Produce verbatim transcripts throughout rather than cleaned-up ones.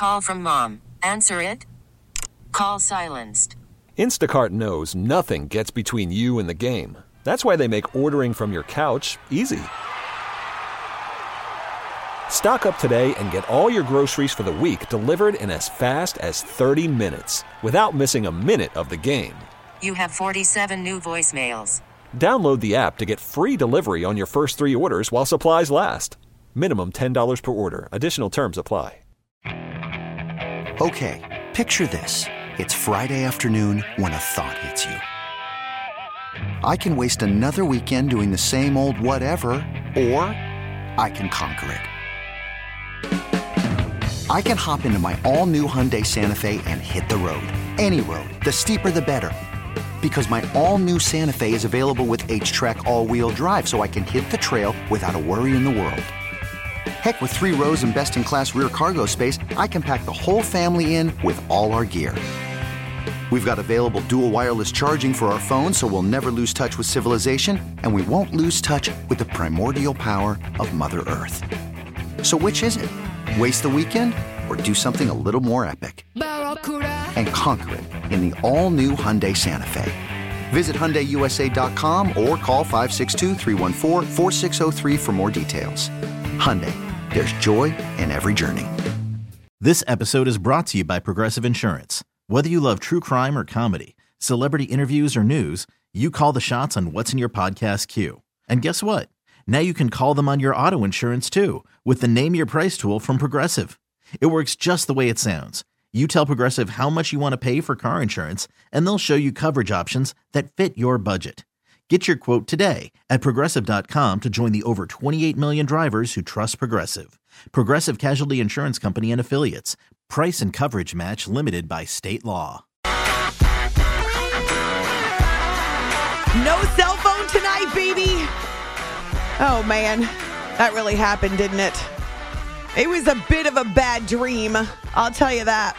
call from mom. Answer it. Call silenced. Instacart knows nothing gets between you and the game. That's why they make ordering from your couch easy. Stock up today and get all your groceries for the week delivered in as fast as thirty minutes without missing a minute of the game. You have forty-seven new voicemails. Download the app to get free delivery on your first three orders while supplies last. Minimum ten dollars per order. Additional terms apply. Okay, picture this. It's Friday afternoon when a thought hits you. I can waste another weekend doing the same old whatever, or I can conquer it. I can hop into my all-new Hyundai Santa Fe and hit the road. Any road. The steeper the better. Because my all-new Santa Fe is available with H-Track all-wheel drive, so I can hit the trail without a worry in the world. Heck, with three rows and best-in-class rear cargo space, I can pack the whole family in with all our gear. We've got available dual wireless charging for our phones, so we'll never lose touch with civilization, and we won't lose touch with the primordial power of Mother Earth. So which is it? Waste the weekend or do something a little more epic? And conquer it in the all-new Hyundai Santa Fe. Visit Hyundai U S A dot com or call five six two, three one four, four six zero three for more details. Hyundai, there's joy in every journey. This episode is brought to you by Progressive Insurance. Whether you love true crime or comedy, celebrity interviews or news, you call the shots on what's in your podcast queue. And guess what? Now you can call them on your auto insurance too with the Name Your Price tool from Progressive. It works just the way it sounds. You tell Progressive how much you want to pay for car insurance, and they'll show you coverage options that fit your budget. Get your quote today at Progressive dot com to join the over twenty-eight million drivers who trust Progressive. Progressive Casualty Insurance Company and Affiliates. Price and coverage match limited by state law. No cell phone tonight, baby. Oh, man. That really happened, didn't it? It was a bit of a bad dream. I'll tell you that.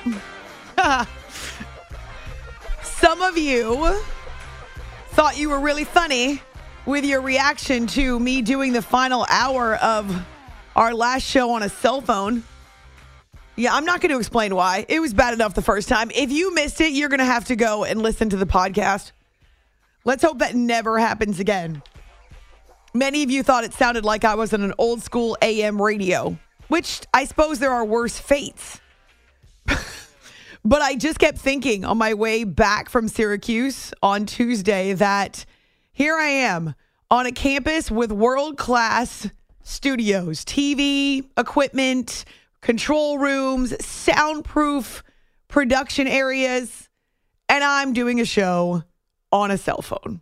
Some of you thought you were really funny with your reaction to me doing the final hour of our last show on a cell phone. Yeah, I'm not going to explain why. It was bad enough the first time. If you missed it, you're going to have to go and listen to the podcast. Let's hope that never happens again. Many of you thought it sounded like I was on an old school A M radio, which I suppose there are worse fates. But I just kept thinking on my way back from Syracuse on Tuesday that here I am on a campus with world-class studios, T V, equipment, control rooms, soundproof production areas, and I'm doing a show on a cell phone.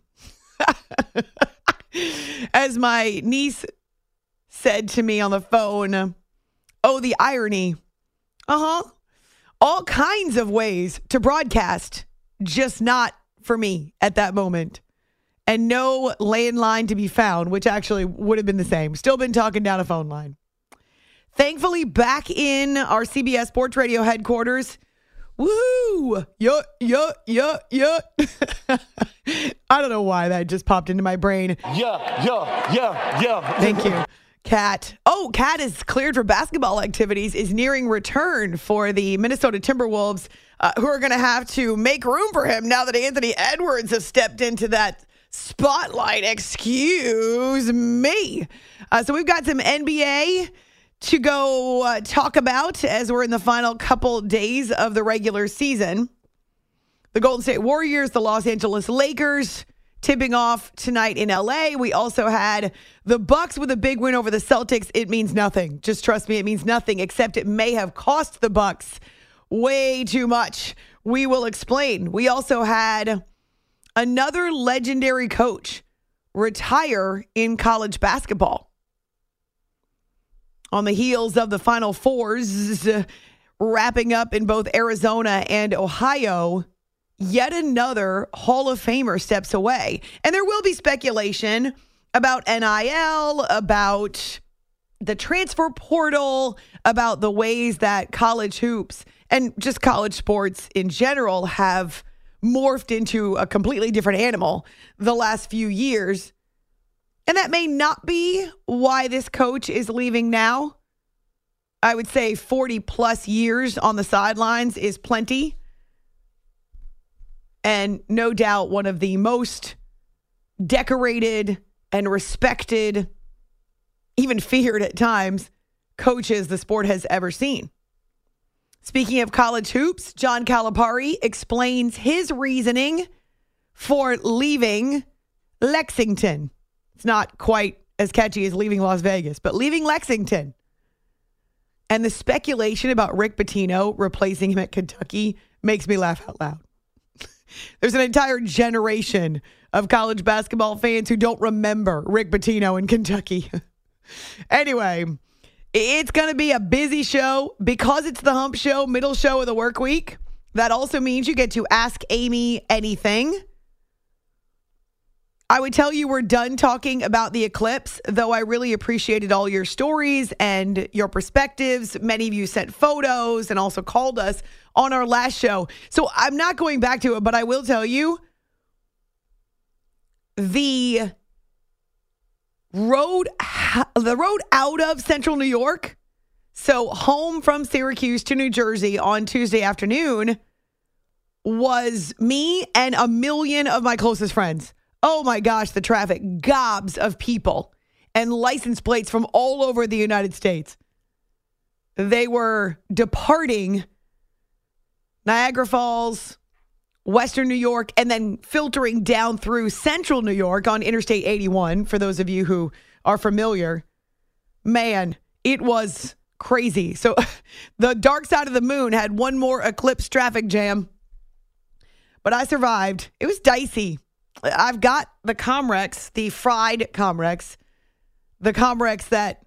As my niece said to me on the phone, oh, the irony. Uh-huh. All kinds of ways to broadcast, just not for me at that moment. And no landline to be found, which actually would have been the same. Still been talking down a phone line. Thankfully, back in our C B S Sports Radio headquarters. Woo! Yeah, yeah, yeah, yeah. I don't know why that just popped into my brain. Yeah, yeah, yeah, yeah. Thank you, Kat. Oh, Kat is cleared for basketball activities, is nearing return for the Minnesota Timberwolves, uh, who are going to have to make room for him now that Anthony Edwards has stepped into that spotlight. Excuse me. Uh, so we've got some N B A to go uh, talk about as we're in the final couple days of the regular season. The Golden State Warriors, the Los Angeles Lakers tipping off tonight in L A. We also had the Bucks with a big win over the Celtics. It means nothing. Just trust me, it means nothing, except it may have cost the Bucks way too much. We will explain. We also had another legendary coach retire in college basketball. On the heels of the Final Fours uh, wrapping up in both Arizona and Ohio, yet another Hall of Famer steps away. And there will be speculation about N I L, about the transfer portal, about the ways that college hoops and just college sports in general have morphed into a completely different animal the last few years. And that may not be why this coach is leaving now. I would say forty plus years on the sidelines is plenty. And no doubt one of the most decorated and respected, even feared at times, coaches the sport has ever seen. Speaking of college hoops, John Calipari explains his reasoning for leaving Lexington. It's not quite as catchy as leaving Las Vegas, but leaving Lexington. And the speculation about Rick Pitino replacing him at Kentucky makes me laugh out loud. There's an entire generation of college basketball fans who don't remember Rick Pitino in Kentucky. Anyway, it's going to be a busy show because it's the hump show, middle show of the work week. That also means you get to ask Amy anything. I would tell you we're done talking about the eclipse, though I really appreciated all your stories and your perspectives. Many of you sent photos and also called us on our last show. So I'm not going back to it, but I will tell you the road, the road out of central New York, so home from Syracuse to New Jersey on Tuesday afternoon, was me and a million of my closest friends. Oh my gosh, the traffic, gobs of people and license plates from all over the United States. They were departing Niagara Falls, Western New York, and then filtering down through central New York on Interstate eighty-one, for those of you who are familiar. Man, it was crazy. So the dark side of the moon had one more eclipse traffic jam, but I survived. It was dicey. I've got the Comrex, the fried Comrex, the Comrex that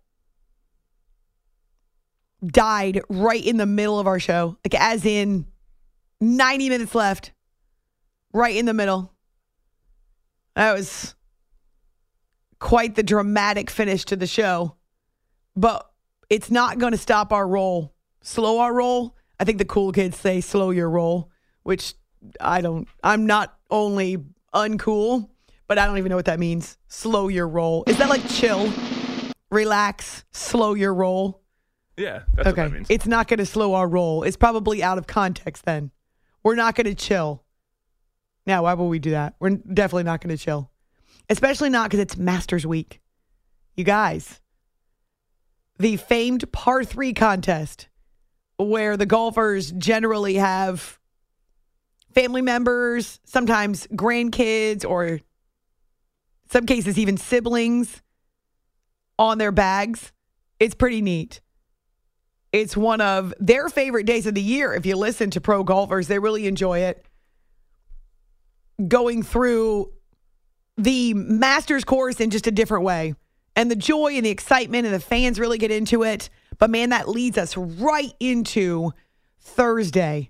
died right in the middle of our show, like as in ninety minutes left, right in the middle. That was quite the dramatic finish to the show, but it's not going to stop our roll. Slow our roll. I think the cool kids say slow your roll, which I don't, I'm not only uncool, but I don't even know what that means. Slow your roll. Is that like chill, relax, slow your roll? Yeah, that's okay. what that means. It's not going to slow our roll. It's probably out of context then. We're not going to chill. Now, why would we do that? We're definitely not going to chill. Especially not because it's Masters Week. You guys, the famed par three contest where the golfers generally have family members, sometimes grandkids, or in some cases even siblings on their bags. It's pretty neat. It's one of their favorite days of the year. If you listen to pro golfers, they really enjoy it. Going through the Masters course in just a different way. And the joy and the excitement and the fans really get into it. But man, that leads us right into Thursday.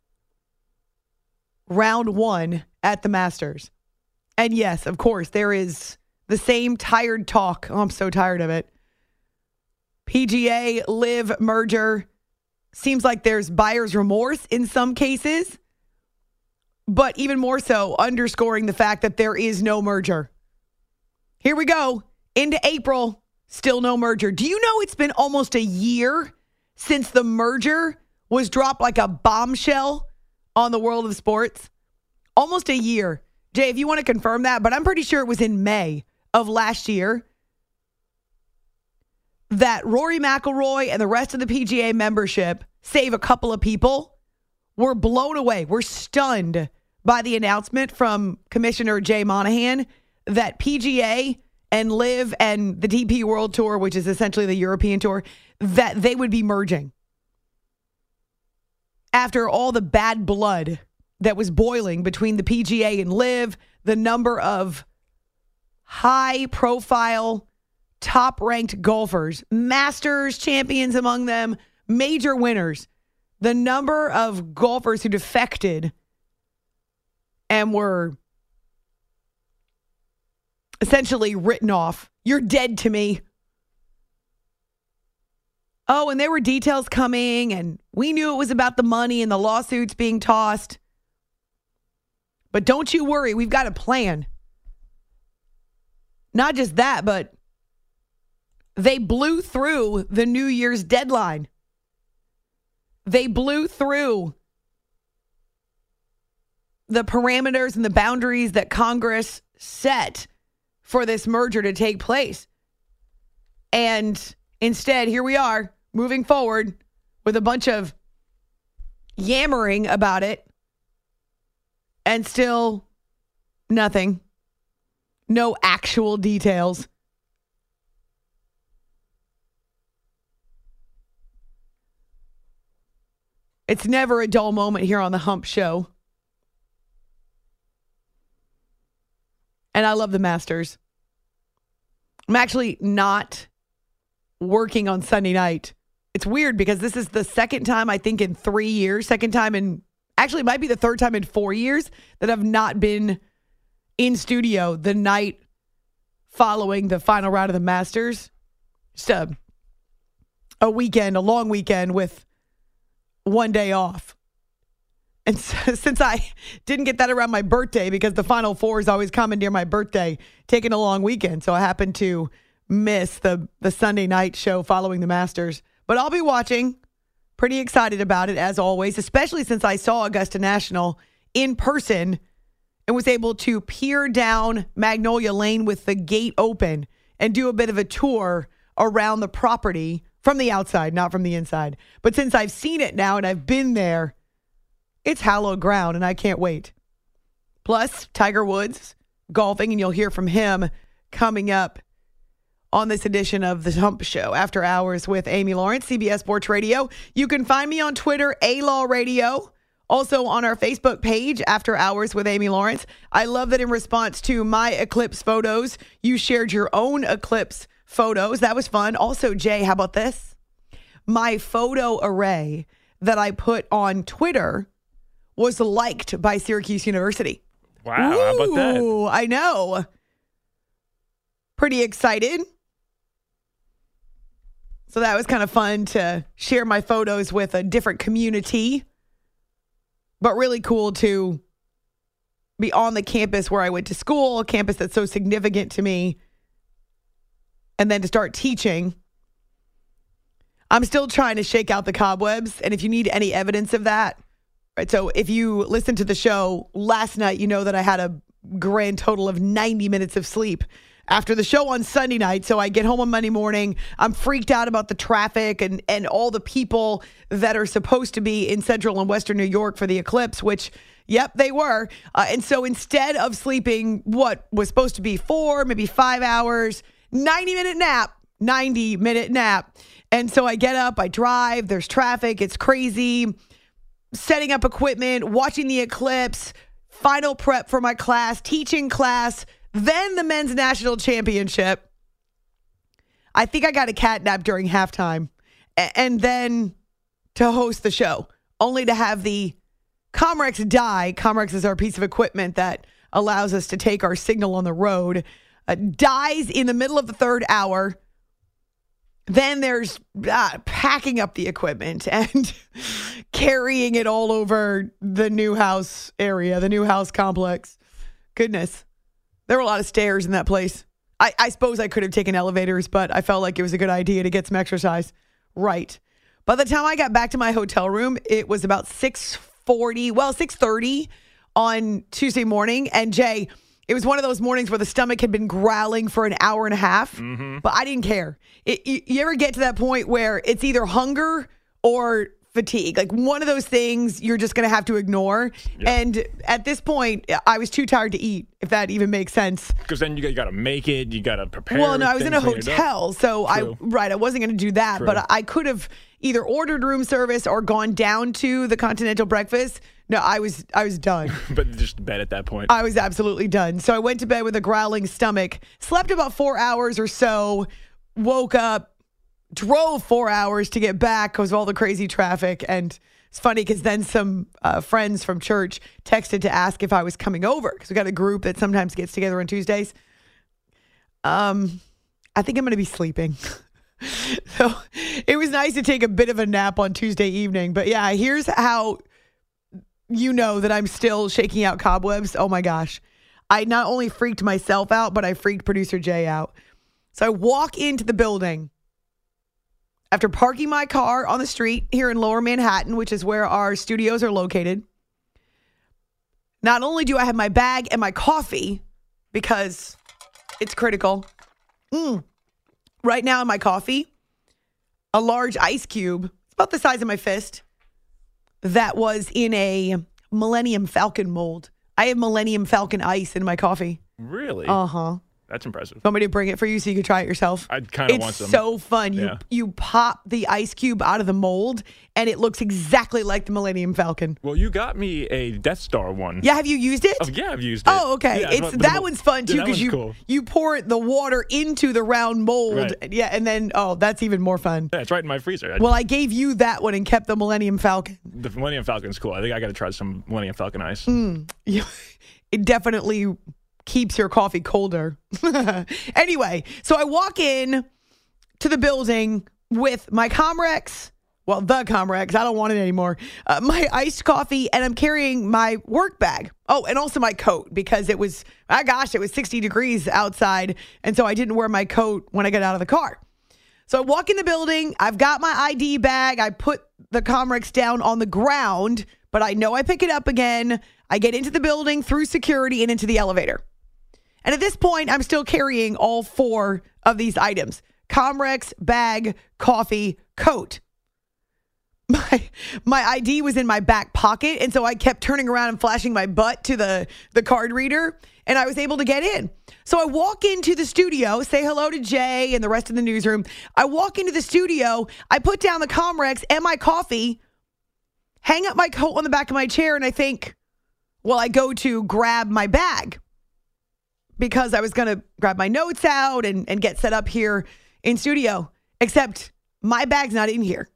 Round one at the Masters. And yes, of course, there is the same tired talk. Oh, I'm so tired of it. P G A Live merger. Seems like there's buyer's remorse in some cases. But even more so, underscoring the fact that there is no merger. Here we go. Into April. Still no merger. Do you know it's been almost a year since the merger was dropped like a bombshell on the world of sports? Almost a year. Jay, if you want to confirm that, but I'm pretty sure it was in May of last year that Rory McIlroy and the rest of the P G A membership, save a couple of people, were blown away. We're stunned by the announcement from Commissioner Jay Monahan that P G A and Live and the D P World Tour, which is essentially the European Tour, that they would be merging. After all the bad blood that was boiling between the P G A and Live, the number of high-profile, top-ranked golfers, Masters champions among them, major winners, the number of golfers who defected and were essentially written off. You're dead to me. Oh, and there were details coming, and we knew it was about the money and the lawsuits being tossed. But don't you worry, we've got a plan. Not just that, but they blew through the New Year's deadline. They blew through the parameters and the boundaries that Congress set for this merger to take place. And instead, here we are, moving forward with a bunch of yammering about it, and still nothing. No actual details. It's never a dull moment here on the Hump Show. And I love the Masters. I'm actually not working on Sunday night. It's weird because this is the second time, I think, in three years, second time in, actually it might be the third time in four years that I've not been in studio the night following the final round of the Masters. Just a, a weekend, a long weekend with one day off. And so, since I didn't get that around my birthday, because the Final Four is always coming near my birthday, taking a long weekend. So I happened to miss the, the Sunday night show following the Masters. But I'll be watching. Pretty excited about it, as always, especially since I saw Augusta National in person and was able to peer down Magnolia Lane with the gate open and do a bit of a tour around the property from the outside, not from the inside. But since I've seen it now and I've been there, it's hallowed ground, and I can't wait. Plus, Tiger Woods golfing, and you'll hear from him coming up on this edition of The Hump Show, After Hours with Amy Lawrence, C B S Sports Radio. You can find me on Twitter, A-Law Radio. Also on our Facebook page, After Hours with Amy Lawrence. I love that in response to my eclipse photos, you shared your own eclipse photos. That was fun. Also, Jay, how about this? My photo array that I put on Twitter was liked by Syracuse University. Wow, Ooh, how about that? I know. Pretty excited. So that was kind of fun to share my photos with a different community. But really cool to be on the campus where I went to school, a campus that's so significant to me, and then to start teaching. I'm still trying to shake out the cobwebs, and if you need any evidence of that, right? So if you listened to the show last night, you know that I had a grand total of ninety minutes of sleep after the show on Sunday night. So I get home on Monday morning. I'm freaked out about the traffic and, and all the people that are supposed to be in Central and Western New York for the eclipse, which, yep, they were. Uh, and so instead of sleeping what was supposed to be four, maybe five hours, ninety minute nap, ninety minute nap. And so I get up, I drive, there's traffic, it's crazy, setting up equipment, watching the eclipse, final prep for my class, teaching class, then the men's national championship. I think I got a cat nap during halftime, and then to host the show, only to have the Comrex die. Comrex is our piece of equipment that allows us to take our signal on the road. Uh, dies in the middle of the third hour. Then there's uh, packing up the equipment and carrying it all over the new house area, the new house complex. Goodness. There were a lot of stairs in that place. I, I suppose I could have taken elevators, but I felt like it was a good idea to get some exercise. Right. By the time I got back to my hotel room, it was about six forty, well, six thirty on Tuesday morning. And Jay, it was one of those mornings where the stomach had been growling for an hour and a half, mm-hmm. but I didn't care. It, you, you ever get to that point where it's either hunger or fatigue? Like one of those things you're just going to have to ignore. Yep. And at this point, I was too tired to eat, if that even makes sense. Because then you got to make it, you got to prepare. Well, no, I was in a hotel, so True. I right, I wasn't going to do that, True. but I could have either ordered room service or gone down to the Continental Breakfast. No, I was I was done. But just bed at that point. I was absolutely done. So I went to bed with a growling stomach, slept about four hours or so, woke up, drove four hours to get back because of all the crazy traffic. And it's funny because then some uh, friends from church texted to ask if I was coming over because we got a group that sometimes gets together on Tuesdays. Um, I think I'm going to be sleeping. So it was nice to take a bit of a nap on Tuesday evening. But yeah, here's how you know that I'm still shaking out cobwebs. Oh my gosh. I not only freaked myself out, but I freaked producer Jay out. So I walk into the building after parking my car on the street here in Lower Manhattan, which is where our studios are located, not only do I have my bag and my coffee, because it's critical. Mm. Right now in my coffee, a large ice cube, it's about the size of my fist, that was in a Millennium Falcon mold. I have Millennium Falcon ice in my coffee. Really? Uh-huh. That's impressive. Want me to bring it for you so you can try it yourself? I kind of want some. It's so fun. You Yeah. you pop the ice cube out of the mold, and it looks exactly like the Millennium Falcon. Well, you got me a Death Star one. Yeah, have you used it? Oh, yeah, I've used it. Oh, okay. Yeah, it's but- but that the- one's fun yeah, too that because one's you cool. you pour the water into the round mold. Right. Yeah, and then oh, that's even more fun. Yeah, it's right in my freezer. I- Well, I gave you that one and kept the Millennium Falcon. the Millennium Falcon's cool. I think I got to try some Millennium Falcon ice. Mm. You- It definitely keeps your coffee colder. Anyway, so I walk in to the building with my Comrex, well, the Comrex, I don't want it anymore, uh, my iced coffee, and I'm carrying my work bag. Oh, and also my coat, because it was, my gosh, it was sixty degrees outside, and so I didn't wear my coat when I got out of the car. So I walk in the building, I've got my I D bag, I put the Comrex down on the ground, but I know I pick it up again. I get into the building through security and into the elevator. And at this point, I'm still carrying all four of these items: Comrex, bag, coffee, coat. My my I D was in my back pocket, and so I kept turning around and flashing my butt to the, the card reader, and I was able to get in. So I walk into the studio, say hello to Jay and the rest of the newsroom. I walk into the studio, I put down the Comrex and my coffee, hang up my coat on the back of my chair, and I think, well, I go to grab my bag, because I was going to grab my notes out and, and get set up here in studio, except my bag's not in here.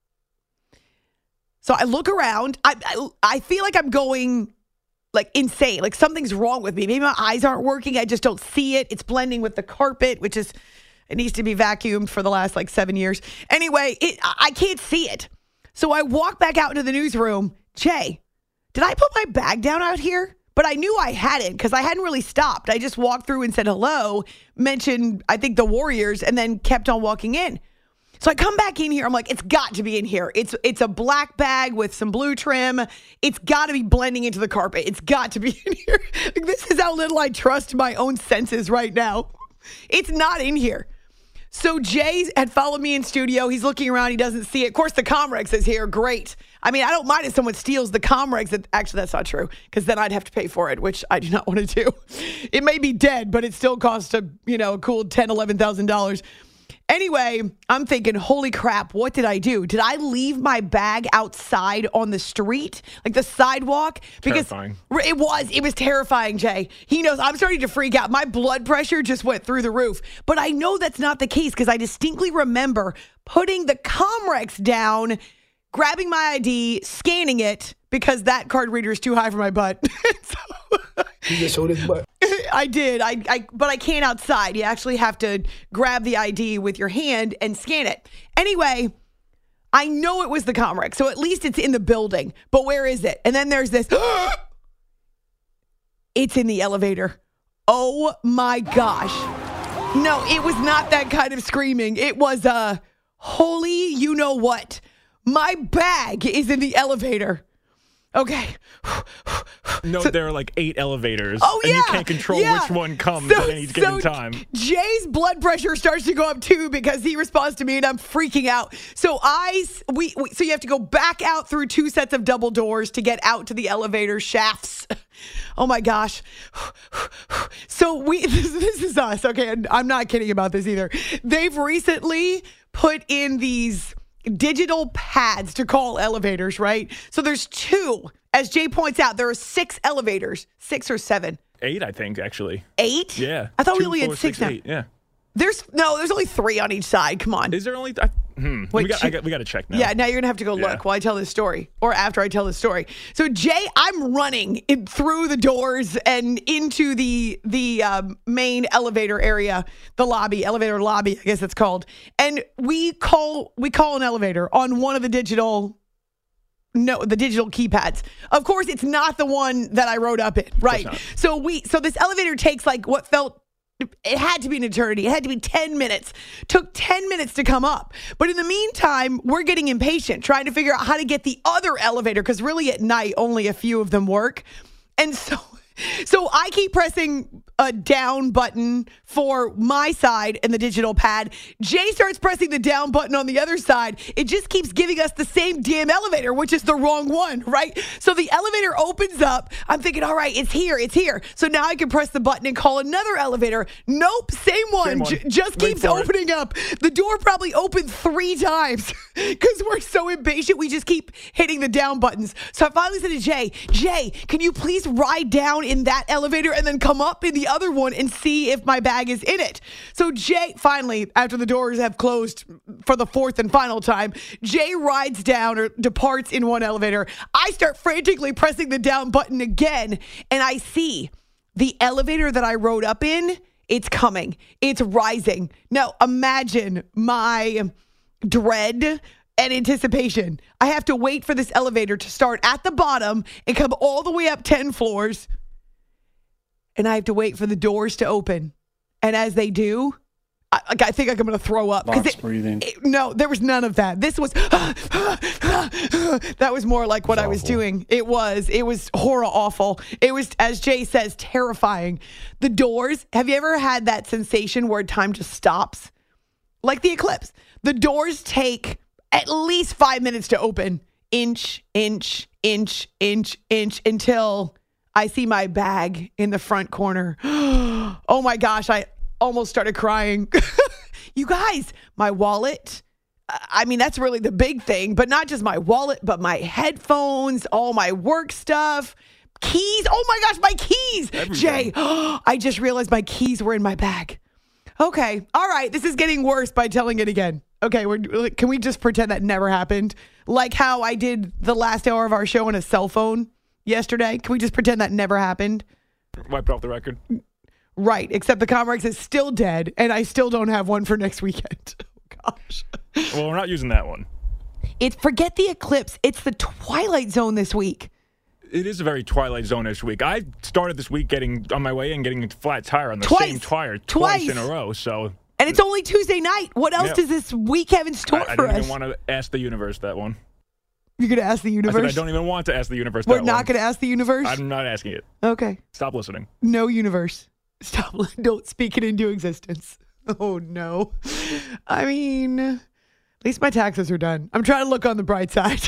So I look around. I, I I feel like I'm going like insane. Like something's wrong with me. Maybe my eyes aren't working. I just don't see it. It's blending with the carpet, which is, it needs to be vacuumed for the last like seven years. Anyway, it, I can't see it. So I walk back out into the newsroom. Jay, did I put my bag down out here? But I knew I hadn't, because I hadn't really stopped. I just walked through and said hello, mentioned, I think, the Warriors, and then kept on walking in. So I come back in here. I'm like, it's got to be in here. It's it's a black bag with some blue trim. It's got to be blending into the carpet. It's got to be in here. Like, this is how little I trust my own senses right now. It's not in here. So Jay had followed me in studio. He's looking around. He doesn't see it. Of course, the Comrex is here. Great. I mean, I don't mind if someone steals the Comrex. Actually, that's not true, because then I'd have to pay for it, which I do not want to do. It may be dead, but it still costs a, you know, a cool ten thousand dollars, eleven thousand dollars. Anyway, I'm thinking, holy crap, what did I do? Did I leave my bag outside on the street, like the sidewalk? Because Terrifying. it was, it was terrifying, Jay. He knows I'm starting to freak out. My blood pressure just went through the roof. But I know that's not the case, because I distinctly remember putting the Comrex down, grabbing my I D, scanning it, because that card reader is too high for my butt. So, He just showed his butt. I did. I, I, but I can't outside. You actually have to grab the I D with your hand and scan it. Anyway, I know it was the Comrex, so at least it's in the building. But where is it? And then there's this. It's in the elevator. Oh my gosh. No, it was not that kind of screaming. It was a uh, holy you know what. My bag is in the elevator. Okay. No, So- there are like eight elevators. Oh, and yeah. you can't control yeah. which one comes So- at any given so time. Jay's blood pressure starts to go up too, because he responds to me and I'm freaking out. So I, we, we, so you have to go back out through two sets of double doors to get out to the elevator shafts. Oh my gosh. So we, this, this is us. Okay. And I'm not kidding about this either. They've recently put in these digital pads to call elevators, right? So there's two. As Jay points out, there are six elevators, six or seven. Eight, I think, actually. Eight? Yeah. I thought we Two, only four, had six, six, now. eight. Yeah. There's no, there's only three on each side. Come on. Is there only? I, hmm. Wait, we got, two- I got. We got to check now. Yeah, now you're gonna have to go Yeah. look while I tell this story, or after I tell this story. So Jay, I'm running in, through the doors and into the the um, main elevator area, the lobby, elevator lobby, I guess it's called. And we call we call an elevator on one of the digital. No, the digital keypads. Of course, it's not the one that I wrote up in, right? not. So we, so this elevator takes like what felt it had to be an eternity. It had to be ten minutes. Took ten minutes to come up. But in the meantime, we're getting impatient, trying to figure out how to get the other elevator, because really at night, only a few of them work. And so... So I keep pressing a down button for my side and the digital pad. Jay starts pressing the down button on the other side. It just keeps giving us the same damn elevator, which is the wrong one, right? So the elevator opens up. I'm thinking, all right, it's here, it's here. So now I can press the button and call another elevator. Nope, same one. Same one. J- just Wait keeps for it. opening up. The door probably opened three times because we're so impatient. We just keep hitting the down buttons. So I finally said to Jay, Jay, can you please ride down in that elevator and then come up in the other one and see if my bag is in it? So Jay, finally, after the doors have closed for the fourth and final time, Jay rides down or departs in one elevator. I start frantically pressing the down button again, and I see the elevator that I rode up in. It's coming. It's rising. Now, imagine my dread and anticipation. I have to wait for this elevator to start at the bottom and come all the way up ten floors. And I have to wait for the doors to open. And as they do, I, I think I'm going to throw up. Box it, breathing. It, no, there was none of that. This was, that was more like what I was doing. It was, it was horror awful. It was, as Jay says, terrifying. The doors, have you ever had that sensation where time just stops? Like the eclipse. The doors take at least five minutes to open. Inch, inch, inch, inch, inch, until I see my bag in the front corner. Oh my gosh, I almost started crying. You guys, my wallet. I mean, that's really the big thing, but not just my wallet, but my headphones, all my work stuff, keys. Oh my gosh, my keys. Everything. Jay, I just realized my keys were in my bag. Okay, all right, this is getting worse by telling it again. Okay, we're, can we just pretend that never happened? Like how I did the last hour of our show on a cell phone yesterday. Can we just pretend that never happened? Wipe it off the record. Right, except the Comrex is still dead, and I still don't have one for next weekend. Oh, gosh. Well, we're not using that one. It's forget the eclipse. It's the Twilight Zone this week. It is a very Twilight Zone-ish week. I started this week getting on my way and getting a flat tire on the Twice. same tire Twice. twice in a row. So, And it's only Tuesday night. What else Yeah. does this week have in store I, I for don't us? even want to ask the universe that one. You're going to ask the I universe? said I don't even want to ask the universe We're that not one. going to ask the universe? I'm not asking it. Okay. Stop listening. No universe. Stop. Don't speak it into existence. Oh, no. I mean, at least my taxes are done. I'm trying to look on the bright side.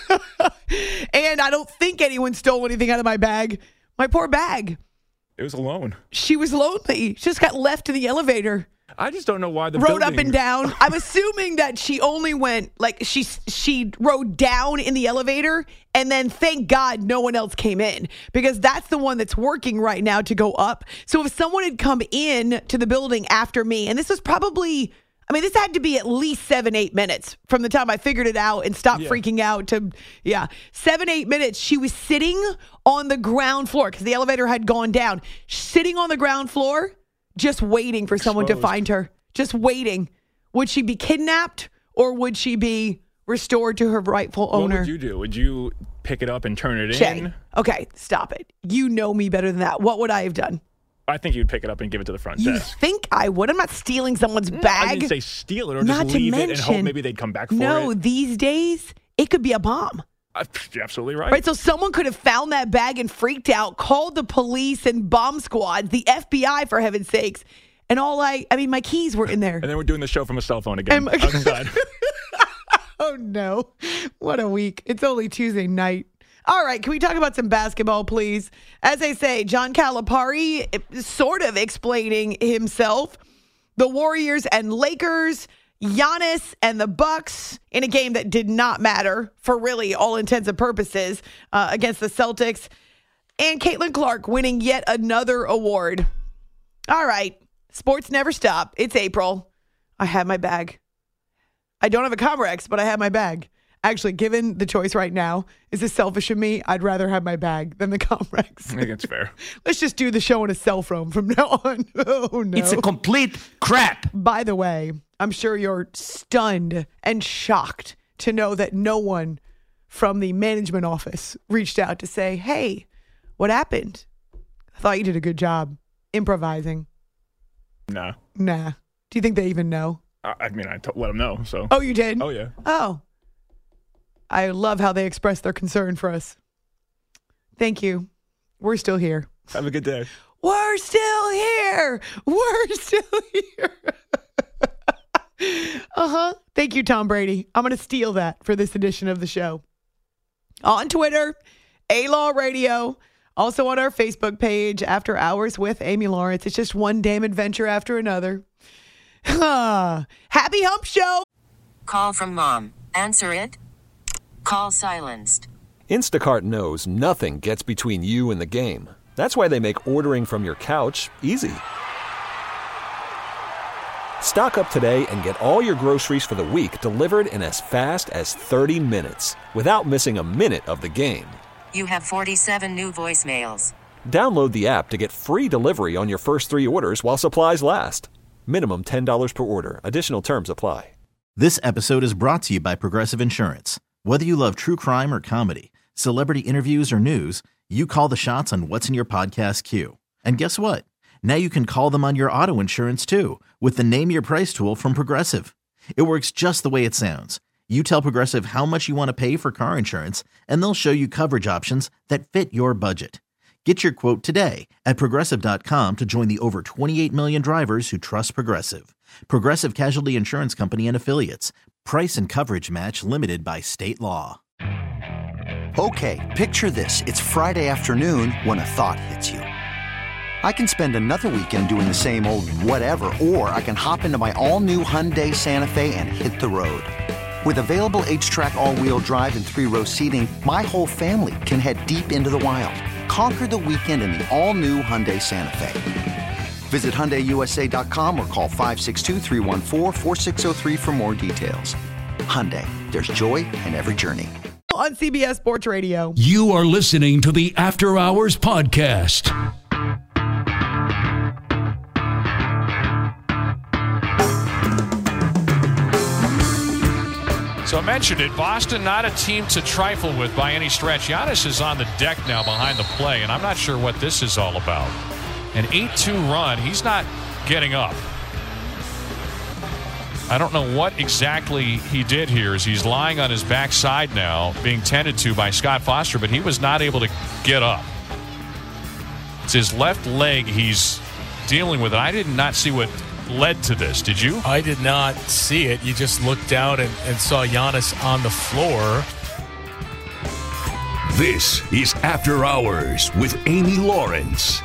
And I don't think anyone stole anything out of my bag. My poor bag. It was alone. She was lonely. She just got left in the elevator. I just don't know why the Rode building... up and down. I'm assuming that she only went, like, she she rode down in the elevator, and then thank God no one else came in, because that's the one that's working right now to go up. So if someone had come in to the building after me, and this was probably, I mean, this had to be at least seven, eight minutes from the time I figured it out and stopped Yeah. freaking out to, yeah, seven, eight minutes. She was sitting on the ground floor because the elevator had gone down, sitting on the ground floor, just waiting for someone to Exposed. find her. Just waiting. Would she be kidnapped or would she be restored to her rightful What owner? would you do? Would you pick it up and turn it Jay, in? okay, stop it. You know me better than that. What would I have done? I think you'd pick it up and give it to the front You desk. think I would? I'm not stealing someone's I bag. didn't say steal it or Not just to leave it and hope mention- maybe they'd come back for no, it. these days, it could be a bomb. Uh, you're absolutely right. Right, so someone could have found that bag and freaked out, called the police and bomb squads, the F B I, for heaven's sakes. And all I, I mean, my keys were in there. And then we're doing the show from a cell phone again. And- outside. Oh, no. What a week. It's only Tuesday night. All right, can we talk about some basketball, please? As I say, John Calipari is sort of explaining himself. The Warriors and Lakers, Giannis and the Bucks in a game that did not matter for really all intents and purposes uh, against the Celtics. And Caitlin Clark winning yet another award. All right, sports never stop. It's April. I have my bag. I don't have a Comrex, but I have my bag. Actually, given the choice right now, is this selfish of me? I'd rather have my bag than the Comrex. I think it's fair. Let's just do the show on a cell phone from now on. Oh, no. It's a complete crap. By the way, I'm sure you're stunned and shocked to know that no one from the management office reached out to say, hey, what happened? I thought you did a good job improvising. Nah. Nah. Do you think they even know? I, I mean, I t- let them know. So. Oh, you did? Oh, yeah. Oh. I love how they express their concern for us. Thank you. We're still here. Have a good day. We're still here. We're still here. uh-huh. Thank you, Tom Brady. I'm going to steal that for this edition of the show. On Twitter, A-Law Radio. Also on our Facebook page, After Hours with Amy Lawrence. It's just one damn adventure after another. Happy Hump Show. Call from mom. Answer it. Call silenced. Instacart knows nothing gets between you and the game. That's why they make ordering from your couch easy. Stock up today and get all your groceries for the week delivered in as fast as thirty minutes without missing a minute of the game. You have forty-seven new voicemails. Download the app to get free delivery on your first three orders while supplies last. Minimum ten dollars per order. Additional terms apply. This episode is brought to you by Progressive Insurance. Whether you love true crime or comedy, celebrity interviews or news, you call the shots on what's in your podcast queue. And guess what? Now you can call them on your auto insurance too with the Name Your Price tool from Progressive. It works just the way it sounds. You tell Progressive how much you want to pay for car insurance, and they'll show you coverage options that fit your budget. Get your quote today at Progressive dot com to join the over twenty-eight million drivers who trust Progressive. Progressive Casualty Insurance Company and Affiliates. Price and coverage match limited by state law. Okay, picture this. It's Friday afternoon when a thought hits you. I can spend another weekend doing the same old whatever, or I can hop into my all-new Hyundai Santa Fe and hit the road. With available H-Track all-wheel drive and three-row seating, my whole family can head deep into the wild. Conquer the weekend in the all-new Hyundai Santa Fe. Visit Hyundai U S A dot com or call five six two, three one four, four six zero three for more details. Hyundai, there's joy in every journey. On C B S Sports Radio. You are listening to the After Hours Podcast. So I mentioned it, Boston not a team to trifle with by any stretch. Giannis is on the deck now behind the play, and I'm not sure what this is all about. An eight two run, he's not getting up. I don't know what exactly he did here as he's lying on his backside now, being tended to by Scott Foster, but he was not able to get up. It's his left leg he's dealing with, and I did not see what led to this. Did you? I did not see it. You just looked down and, and saw Giannis on the floor. This is After Hours with Amy Lawrence.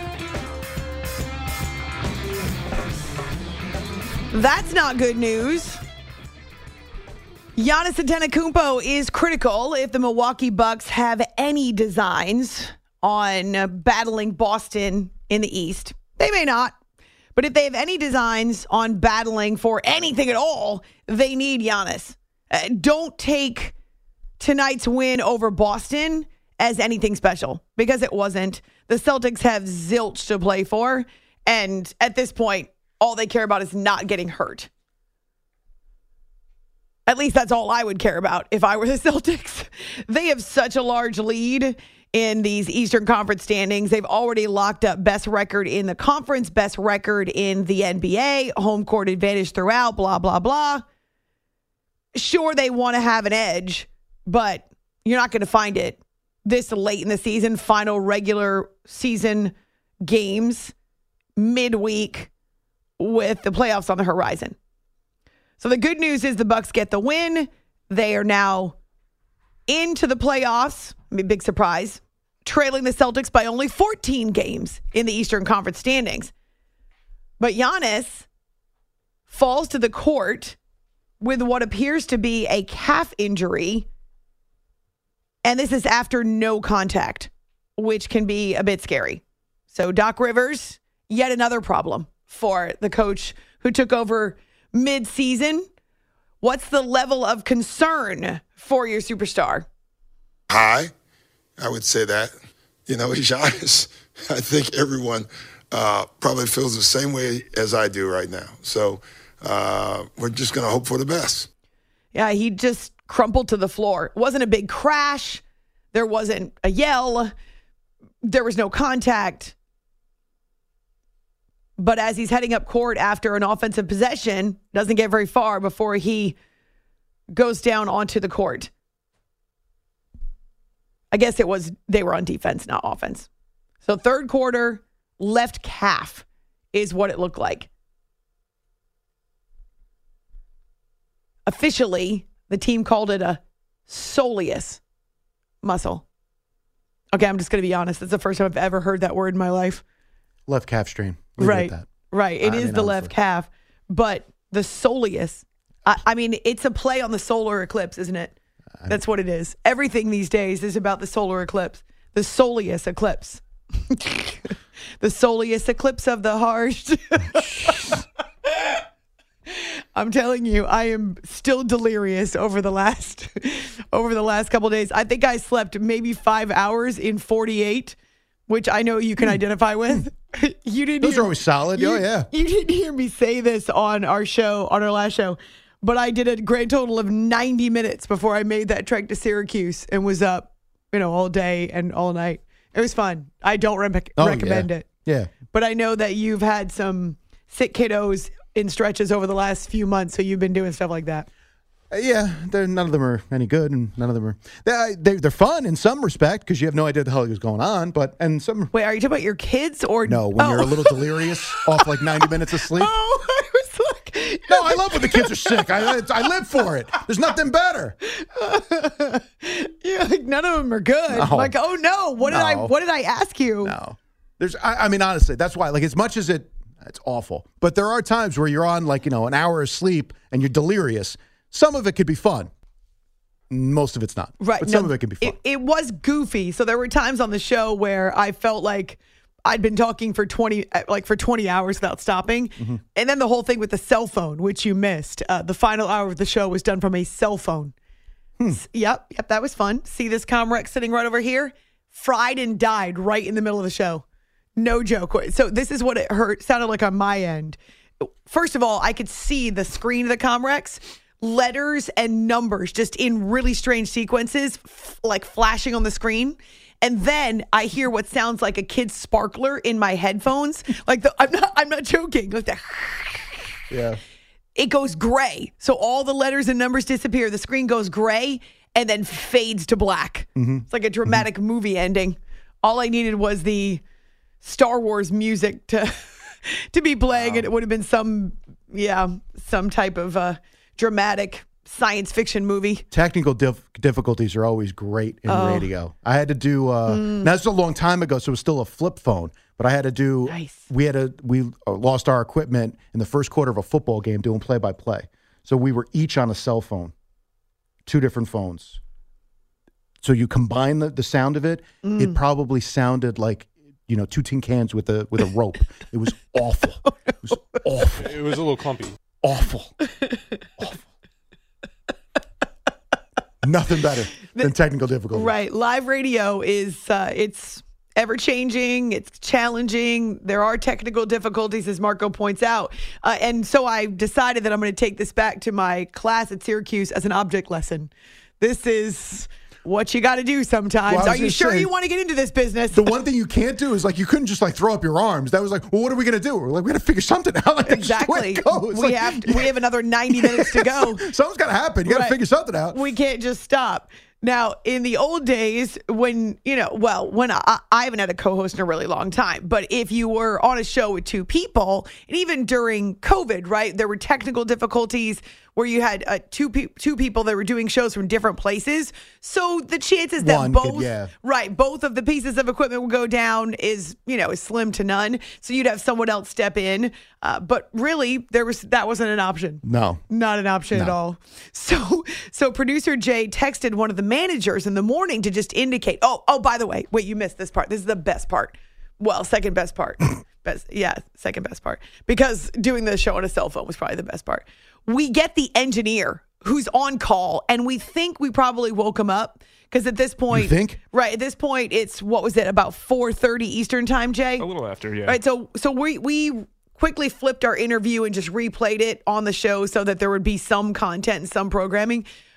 That's not good news. Giannis Antetokounmpo is critical if the Milwaukee Bucks have any designs on uh, battling Boston in the East. They may not. But if they have any designs on battling for anything at all, they need Giannis. Uh, don't take tonight's win over Boston as anything special, because it wasn't. The Celtics have zilch to play for, and at this point, all they care about is not getting hurt. At least that's all I would care about if I were the Celtics. They have such a large lead in these Eastern Conference standings. They've already locked up best record in the conference, best record in the N B A, home court advantage throughout, blah, blah, blah. Sure, they want to have an edge, but you're not going to find it this late in the season. Final regular season games, midweek, with the playoffs on the horizon. So the good news is the Bucks get the win. They are now into the playoffs. I mean, big surprise. Trailing the Celtics by only fourteen games in the Eastern Conference standings. But Giannis falls to the court with what appears to be a calf injury. And this is after no contact, which can be a bit scary. So Doc Rivers, yet another problem for the coach who took over mid-season. What's the level of concern for your superstar? High, I would say that. You know, he's honest. I think everyone uh, probably feels the same way as I do right now. So uh, we're just going to hope for the best. Yeah, he just crumpled to the floor. It wasn't a big crash. There wasn't a yell. There was no contact. But as he's heading up court after an offensive possession, doesn't get very far before he goes down onto the court. I guess it was, they were on defense, not offense. So third quarter, left calf is what it looked like. Officially, the team called it a soleus muscle. Okay, I'm just going to be honest. That's the first time I've ever heard that word in my life. Left calf strain. Leave right, it at that. right. It I is mean, the honestly. left calf, but the soleus, I, I mean, it's a play on the solar eclipse, isn't it? That's what it is. Everything these days is about the solar eclipse. The soleus eclipse. The soleus eclipse of the heart. I'm telling you, I am still delirious over the last over the last couple of days. I think I slept maybe five hours in forty-eight, which I know you can identify with. You didn't. Those hear, are always solid. You, oh, yeah. You didn't hear me say this on our show, on our last show, but I did a grand total of ninety minutes before I made that trek to Syracuse and was up, you know, all day and all night. It was fun. I don't re- Oh, recommend yeah. it. Yeah. But I know that you've had some sick kiddos in stretches over the last few months, so you've been doing stuff like that. Uh, yeah, they're, none of them are any good, and none of them are. They, they, they're fun in some respect because you have no idea what the hell is going on. But and some. Wait, are you talking about your kids or No, when oh. you're a little delirious off like ninety minutes of sleep. Oh, I was like, no, I love when the kids are sick. I I live for it. There's nothing better. Yeah, like none of them are good. No. Like, oh no, what did No. I what did I ask you? No, there's. I, I mean, honestly, that's why. Like, as much as it, it's awful. But there are times where you're on like you know an hour of sleep and you're delirious. Some of it could be fun. Most of it's not. Right. But no, some of it can be fun. It, it was goofy. So there were times on the show where I felt like I'd been talking for twenty, like for twenty hours without stopping. Mm-hmm. And then the whole thing with the cell phone, which you missed. Uh, the final hour of the show was done from a cell phone. Hmm. S- Yep. Yep. That was fun. See this Comrex sitting right over here? Fried and died right in the middle of the show. No joke. So this is what it hurt, sounded like on my end. First of all, I could see the screen of the Comrex. Letters and numbers just in really strange sequences, f- like flashing on the screen. And then I hear what sounds like a kid's sparkler in my headphones. Like the, I'm not, I'm not joking. Like the, Yeah. It goes gray. So all the letters and numbers disappear. The screen goes gray and then fades to black. Mm-hmm. It's like a dramatic mm-hmm. movie ending. All I needed was the Star Wars music to, to be playing. Wow. And it would have been some, yeah, some type of, uh, dramatic science fiction movie. Technical dif- difficulties are always great in Oh. radio. I had to do, uh, Mm. now this is a long time ago, so it was still a flip phone, but I had to do, Nice. we had to, we uh, lost our equipment in the first quarter of a football game doing play by play. So we were each on a cell phone, two different phones. So you combine the, the sound of it, Mm. it probably sounded like, you know, two tin cans with a, with a rope. It was awful. It was awful. It was a little clumpy. Awful. Awful. Nothing better than technical difficulty. Right. Live radio is, uh, it's ever changing. It's challenging. There are technical difficulties, as Marco points out. Uh, and so I decided that I'm going to take this back to my class at Syracuse as an object lesson. This is what you got to do sometimes. Well, I was Are you gonna sure say, you want to get into this business? The one thing you can't do is like you couldn't just like throw up your arms. That was like, well, what are we gonna do? We're like, we got to figure something out. Like, that's just the way Exactly. it goes. We Like, have to, we have another ninety minutes to go. Something's got to happen. You got to Right. figure something out. We can't just stop. Now, in the old days, when, you know, well, when I, I haven't had a co-host in a really long time, but if you were on a show with two people, and even during COVID, right, there were technical difficulties where you had uh, two pe- two people that were doing shows from different places. So the chances that One both, could- yeah. right, both of the pieces of equipment will go down is, you know, is slim to none. So you'd have someone else step in. Uh, but really, there was that wasn't an option. No. Not an option at No. all. So, so producer Jay texted one of the managers in the morning to just indicate, oh, oh, by the way, wait, you missed this part. This is the best part. Well, second best part. best, yeah, second best part. Because doing the show on a cell phone was probably the best part. We get the engineer who's on call, and we think we probably woke him up. Because at this point, You think? right, at this point, it's, what was it, about four thirty Eastern time, Jay? A little after, yeah. Right, so so we we quickly flipped our interview and just replayed it on the show so that there would be some content and some programming.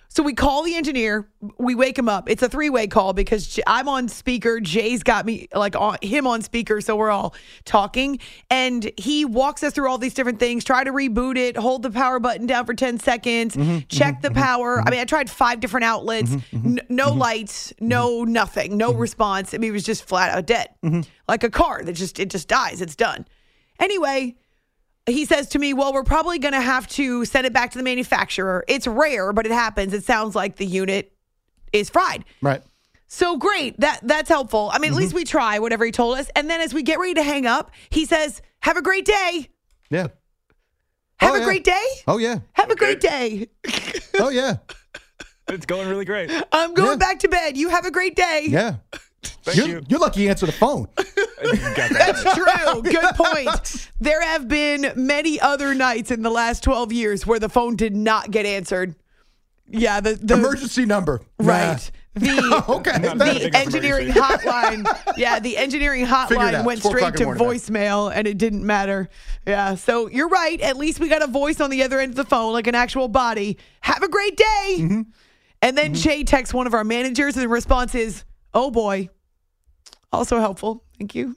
So we call the engineer. We wake him up. It's a three-way call because J- I'm on speaker. Jay's got me, like, on him on speaker, so we're all talking. And he walks us through all these different things. Try to reboot it. Hold the power button down for ten seconds. Mm-hmm, check mm-hmm, the power. mm-hmm. I mean, I tried five different outlets. Mm-hmm, N- no mm-hmm. lights. No nothing. No Mm-hmm. response. I mean, it was just flat out dead. Mm-hmm. Like a car that just, it just dies. It's done. Anyway, he says to me, well, we're probably going to have to send it back to the manufacturer. It's rare, but it happens. It sounds like the unit is fried. Right. So great. That That's helpful. I mean, Mm-hmm. at least we try whatever he told us. And then as we get ready to hang up, he says, have a great day. Yeah. Have Oh, a yeah. great day. Oh, yeah. Have a great day. Oh, yeah. It's going really great. I'm going Yeah. back to bed. You have a great day. Yeah. Thank you're, you. you're lucky you answered the phone. You got that. That's true. Good point. There have been many other nights in the last twelve years where the phone did not get answered. Yeah, the, the Emergency number. right. The Okay. Not the big engineering emergency. hotline. Yeah, the engineering Figure it hotline out. went It's four straight o'clock in to the morning, voicemail and it didn't matter. Yeah, so you're right. At least we got a voice on the other end of the phone, like an actual body. Have a great day. Mm-hmm. And then Jay texts one of our managers and the response is, oh boy. Also helpful. Thank you.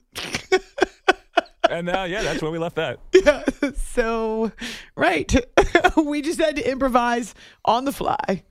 And uh, yeah, that's where we left that. Yeah. So, right. We just had to improvise on the fly.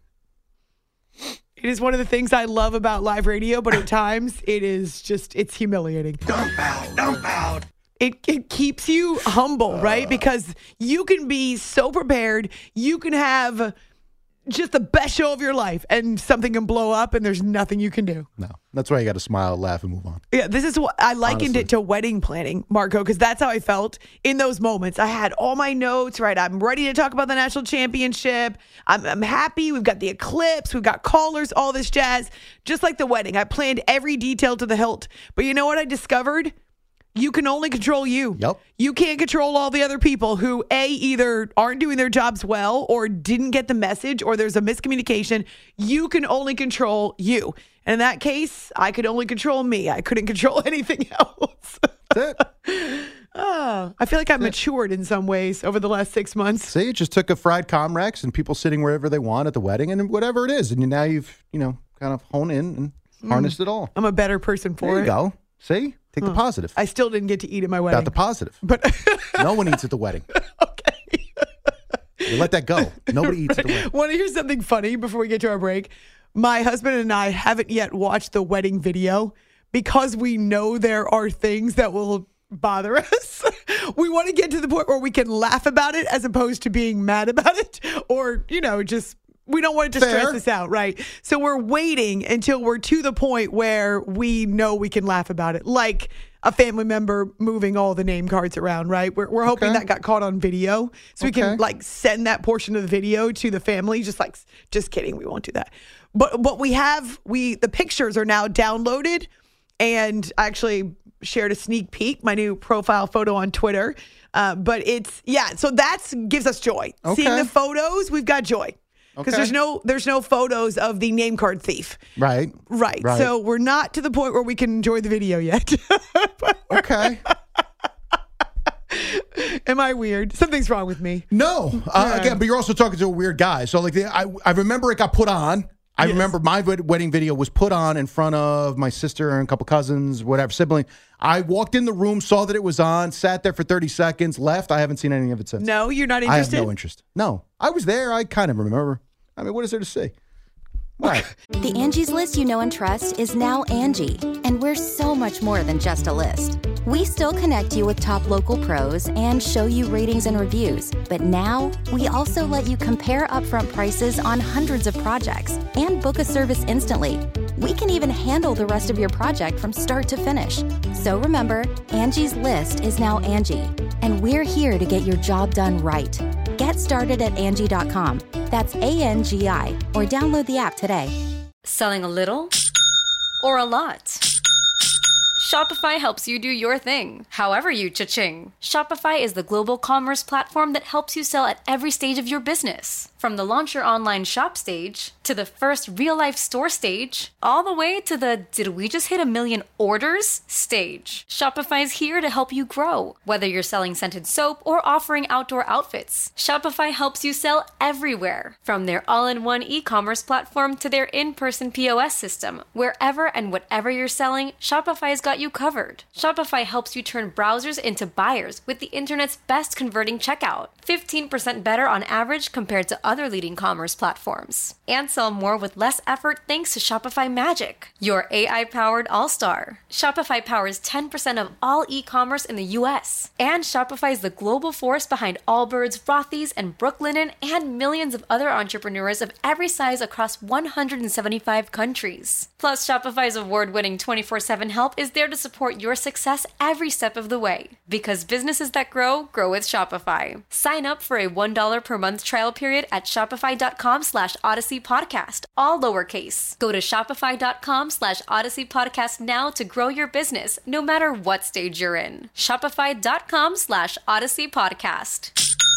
It is one of the things I love about live radio, but at times it is just, it's humiliating. Don't pout, don't pout. It, it keeps you humble, right? Because you can be so prepared. You can have just the best show of your life and something can blow up and there's nothing you can do. No. That's why you got to smile, laugh, and move on. Yeah, this is what I likened Honestly. it to wedding planning, Marco, because that's how I felt in those moments. I had all my notes, right? I'm ready to talk about the national championship. I'm, I'm happy. We've got the eclipse. We've got callers, all this jazz. Just like the wedding, I planned every detail to the hilt. But you know what I discovered? You can only control you. Yep. You can't control all the other people who, A, either aren't doing their jobs well or didn't get the message or there's a miscommunication. You can only control you. And in that case, I could only control me. I couldn't control anything else. That's it. Oh, I feel like I've matured in some ways over the last six months. See, it just took a fried Comrex and people sitting wherever they want at the wedding and whatever it is. And now you've, you know, kind of honed in and harnessed it all. I'm a better person for There you it. go. See? Take the positive. I still didn't get to eat at my wedding. About the positive. but No one eats at the wedding. okay. You let that go. Nobody eats at the wedding. Want to hear something funny before we get to our break? My husband and I haven't yet watched the wedding video because we know there are things that will bother us. We want to get to the point where we can laugh about it as opposed to being mad about it or, you know, just we don't want it to Fair. stress us out, right? So we're waiting until we're to the point where we know we can laugh about it, like a family member moving all the name cards around, right? We're, we're hoping Okay. that got caught on video so we Okay. can like send that portion of the video to the family. Just like, just kidding, we won't do that. But what we have, we the pictures are now downloaded, and I actually shared a sneak peek, my new profile photo on Twitter. Uh, but it's yeah, so that's gives us joy. Okay. Seeing the photos, we've got joy. Because Okay. there's no there's no photos of the name card thief. Right. Right. Right. So we're not to the point where we can enjoy the video yet. Okay. Am I weird? Something's wrong with me. No. Uh, Again, but you're also talking to a weird guy. So, like, the, I, I remember it got put on. I Yes. remember my wed- wedding video was put on in front of my sister and a couple cousins, whatever, sibling. I walked in the room, saw that it was on, sat there for thirty seconds, left. I haven't seen any of it since. No, you're not I have interested? no interest. No. I was there. I kind of remember. I mean, what is there to see? What? The Angie's List you know and trust is now Angie, and we're so much more than just a list. We still connect you with top local pros and show you ratings and reviews, but now we also let you compare upfront prices on hundreds of projects and book a service instantly. We can even handle the rest of your project from start to finish. So remember, Angie's List is now Angie, and we're here to get your job done right. Get started at Angie dot com. That's A N G I, or download the app today. Selling a little or a lot? Shopify helps you do your thing, however you cha-ching. Shopify is the global commerce platform that helps you sell at every stage of your business. From the launch your online shop stage, to the first real-life store stage, all the way to the did we just hit a million orders stage. Shopify's here to help you grow. Whether you're selling scented soap or offering outdoor outfits, Shopify helps you sell everywhere. From their all-in-one e-commerce platform to their in-person P O S system, wherever and whatever you're selling, Shopify's got you covered. Shopify helps you turn browsers into buyers with the internet's best converting checkout. fifteen percent better on average compared to other leading commerce platforms. And sell more with less effort thanks to Shopify Magic, your A I-powered all-star. Shopify powers ten percent of all e-commerce in the U S. And Shopify is the global force behind Allbirds, Rothy's, and Brooklinen, and millions of other entrepreneurs of every size across one hundred seventy-five countries. Plus, Shopify's award-winning twenty-four seven help is there to support your success every step of the way. Because businesses that grow, grow with Shopify. Sign up for a one dollar per month trial period at shopify.com slash odyssey podcast, all lowercase. Go to shopify.com slash odyssey podcast now to grow your business, no matter what stage you're in. Shopify.com slash odyssey podcast.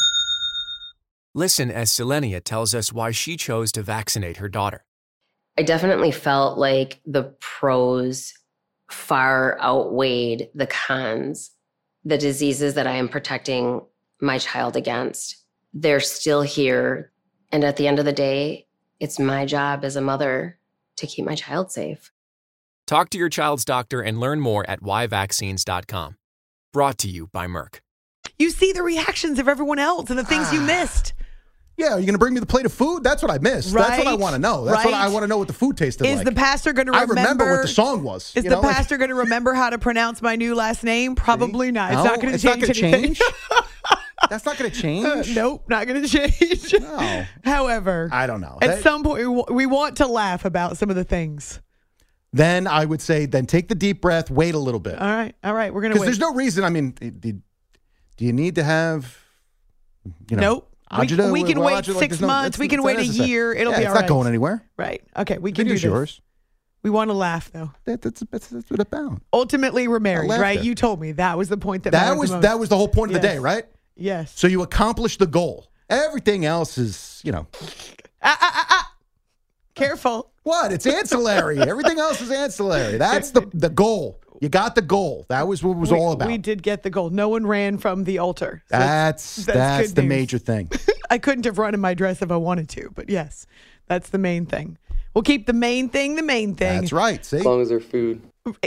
Listen as Selenia tells us why she chose to vaccinate her daughter. I definitely felt like the pros far outweighed the cons. The diseases that I am protecting my child against, they're still here. And at the end of the day, it's my job as a mother to keep my child safe. Talk to your child's doctor and learn more at why vaccines dot com. Brought to you by Merck. You see the reactions of everyone else and the things you missed. Yeah, are you going to bring me the plate of food? That's what I missed. That's what I Right, want to know. That's what right. I want to know what the food tasted Is like. the pastor going to I remember? remember what the song was. Is you the know, like- pastor going to remember how to pronounce my new last name? Probably not. It's No, not going to it's not change gonna anything. change? That's not going to change? nope, not going to change. No. However, I don't know. at That- some point, we wa- we want to laugh about some of the things. Then I would say, then take the deep breath, wait a little bit. All right, all right, we're going to Because wait. there's no reason, I mean, do, do you need to have, you know, Nope. We- agita, we can well, wait agita, like, six there's no- months. it's- We can it's wait a unnecessary. year. It'll Yeah, be it's all not right. going anywhere. Right. Okay, we can do Video's this. yours. We want to laugh, though. That, that's, that's, that's what it's about. Ultimately, we're married, laughed right? at. You told me that was the point that That mattered was the most. that was the whole point of the Yes. day, right? Yes. So you accomplished the goal. Everything else is, you know. Ah, ah, ah, ah. Careful. What? It's ancillary. Everything else is ancillary. That's the the goal. You got the goal. That was what it was we, all about. We did get the goal. No one ran from the altar. So that's that's, that's good the news. major thing. I couldn't have run in my dress if I wanted to, but yes, that's the main thing. We'll keep the main thing the main thing. That's right. See? As long as they're food.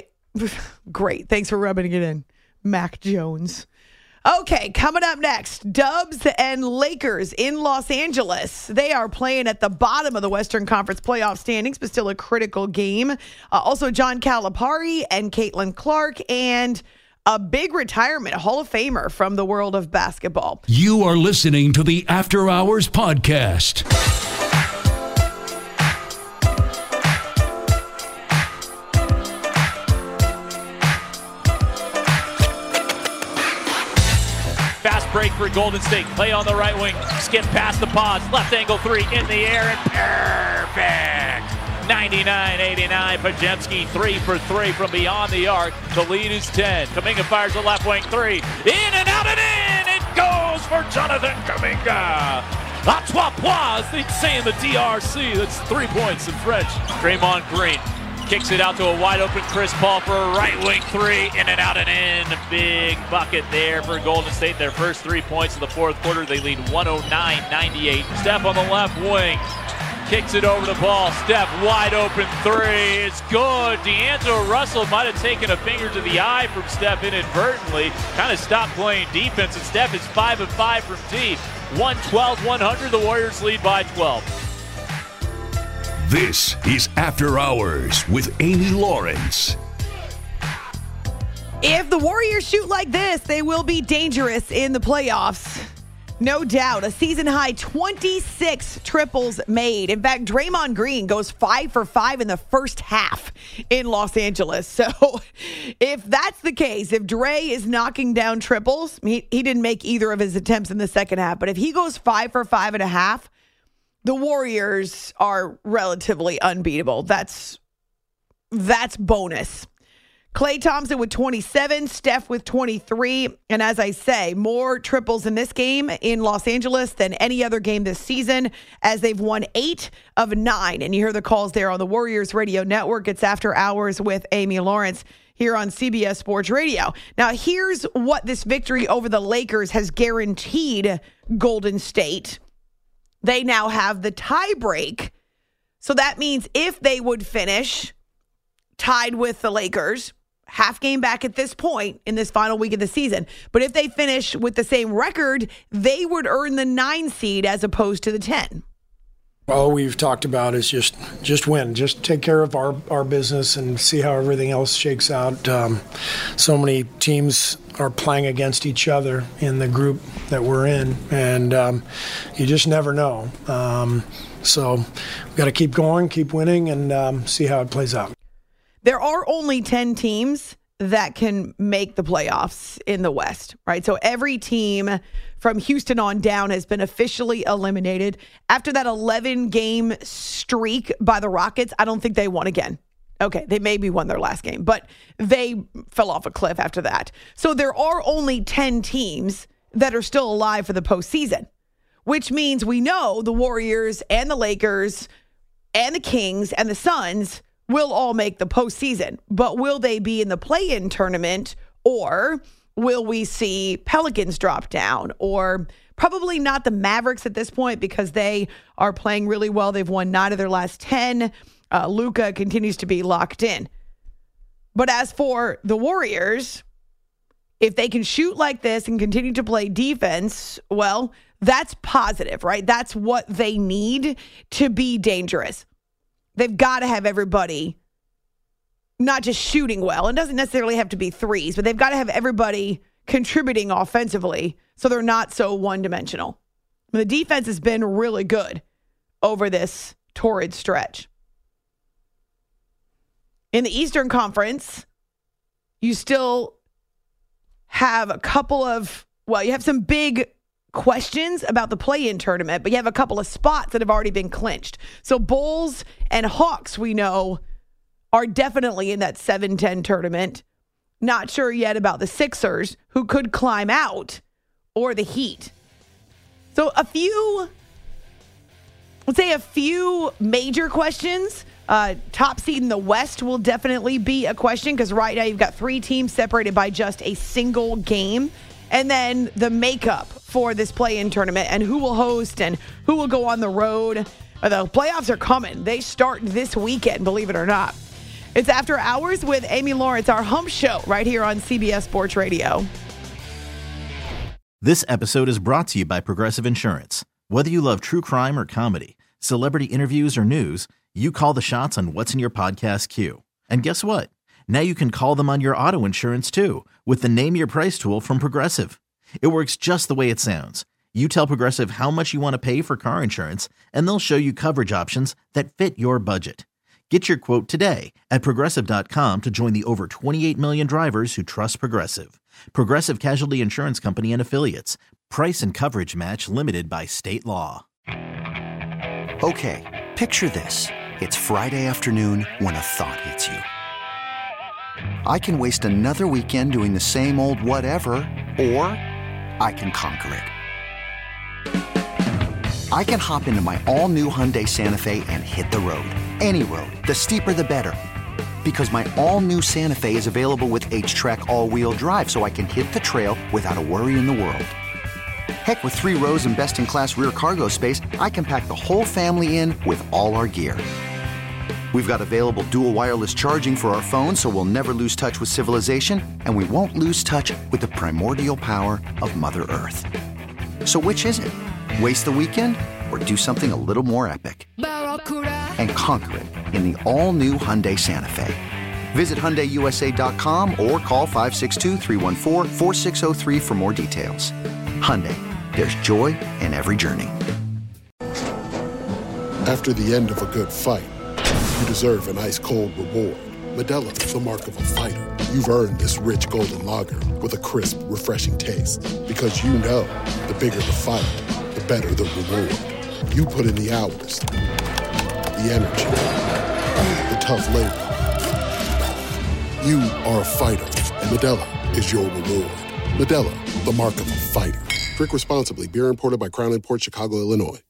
Great. Thanks for rubbing it in, Mac Jones. Okay, coming up next, Dubs and Lakers in Los Angeles. They are playing at the bottom of the Western Conference playoff standings, but still a critical game. Uh, also, John Calipari and Caitlin Clark, and a big retirement, a Hall of Famer from the world of basketball. You are listening to the After Hours Podcast. Fast break for Golden State. Play on the right wing. Skip past the pods. Left angle three in the air and perfect. ninety-nine eighty-nine. Pajemski three for three from beyond the arc. The lead is ten. Kuminga fires the left wing three. In and out and in. It goes for Jonathan Kuminga. A trois pois, as they say in the D R C. That's three points in French. Draymond Green kicks it out to a wide open Chris Paul for a right wing three. In and out and in. A big bucket there for Golden State. Their first three points of the fourth quarter. They lead one oh nine ninety-eight. Steph on the left wing. Kicks it over the ball. Steph wide open three. It's good. D'Angelo Russell might have taken a finger to the eye from Steph inadvertently. Kind of stopped playing defense. And Steph is five of five from deep. one twelve one hundred. The Warriors lead by twelve. This is After Hours with Amy Lawrence. If the Warriors shoot like this, they will be dangerous in the playoffs. No doubt. A season-high twenty-six triples made. In fact, Draymond Green goes five for five in the first half in Los Angeles. So if that's the case, if Dre is knocking down triples, he, he didn't make either of his attempts in the second half, but if he goes five for five and a half, the Warriors are relatively unbeatable. That's that's bonus. Klay Thompson with twenty-seven, Steph with twenty-three. And as I say, more triples in this game in Los Angeles than any other game this season, as they've won eight of nine. And you hear the calls there on the Warriors Radio Network. It's After Hours with Amy Lawrence here on C B S Sports Radio. Now, here's what this victory over the Lakers has guaranteed Golden State. They now have the tie break. So that means if they would finish tied with the Lakers, half game back at this point in this final week of the season. But if they finish with the same record, they would earn the nine seed as opposed to the ten. All we've talked about is just just win, just take care of our, our business and see how everything else shakes out. Um, so many teams are playing against each other in the group that we're in, and um, you just never know. Um, so we've got to keep going, keep winning, and um, see how it plays out. There are only ten teams that can make the playoffs in the West, right? So every team from Houston on down has been officially eliminated. After that eleven-game streak by the Rockets, I don't think they won again. Okay, they maybe won their last game, but they fell off a cliff after that. So there are only ten teams that are still alive for the postseason, which means we know the Warriors and the Lakers and the Kings and the Suns will all make the postseason. But will they be in the play-in tournament, or will we see Pelicans drop down, or probably not the Mavericks at this point because they are playing really well. They've won nine of their last ten. Uh, Luka continues to be locked in. But as for the Warriors, if they can shoot like this and continue to play defense, well, that's positive, right? That's what they need to be dangerous. They've got to have everybody not just shooting well. It doesn't necessarily have to be threes, but they've got to have everybody contributing offensively so they're not so one-dimensional. The defense has been really good over this torrid stretch. In the Eastern Conference, you still have a couple of, well, you have some big questions about the play-in tournament, but you have a couple of spots that have already been clinched. So Bulls and Hawks, we know, are definitely in that seven ten tournament. Not sure yet about the Sixers, who could climb out, or the Heat. So a few, let's say a few major questions. Uh, top seed in the West will definitely be a question because right now you've got three teams separated by just a single game. And then the makeup for this play-in tournament and who will host and who will go on the road. The playoffs are coming. They start this weekend, believe it or not. It's After Hours with Amy Lawrence, our hump show right here on C B S Sports Radio. This episode is brought to you by Progressive Insurance. Whether you love true crime or comedy, celebrity interviews or news, you call the shots on what's in your podcast queue. And guess what? Now you can call them on your auto insurance too with the Name Your Price tool from Progressive. It works just the way it sounds. You tell Progressive how much you want to pay for car insurance, and they'll show you coverage options that fit your budget. Get your quote today at Progressive dot com to join the over twenty-eight million drivers who trust Progressive. Progressive Casualty Insurance Company and Affiliates. Price and coverage match limited by state law. Okay, picture this. It's Friday afternoon when a thought hits you. I can waste another weekend doing the same old whatever, or I can conquer it. I can hop into my all-new Hyundai Santa Fe and hit the road. Any road. The steeper, the better. Because my all-new Santa Fe is available with H-Track all-wheel drive, so I can hit the trail without a worry in the world. Heck, with three rows and best-in-class rear cargo space, I can pack the whole family in with all our gear. We've got available dual wireless charging for our phones, so we'll never lose touch with civilization, and we won't lose touch with the primordial power of Mother Earth. So which is it? Waste the weekend or do something a little more epic? And conquer it in the all-new Hyundai Santa Fe. Visit Hyundai U S A dot com or call five six two, three one four, four six zero three for more details. Hyundai, there's joy in every journey. After the end of a good fight, you deserve an ice-cold reward. Modelo is the mark of a fighter. You've earned this rich golden lager with a crisp, refreshing taste. Because you know, the bigger the fight, the better the reward. You put in the hours, the energy, the tough labor. You are a fighter, and Modelo is your reward. Modelo, the mark of a fighter. Drink responsibly. Beer imported by Crown Imports, Chicago, Illinois.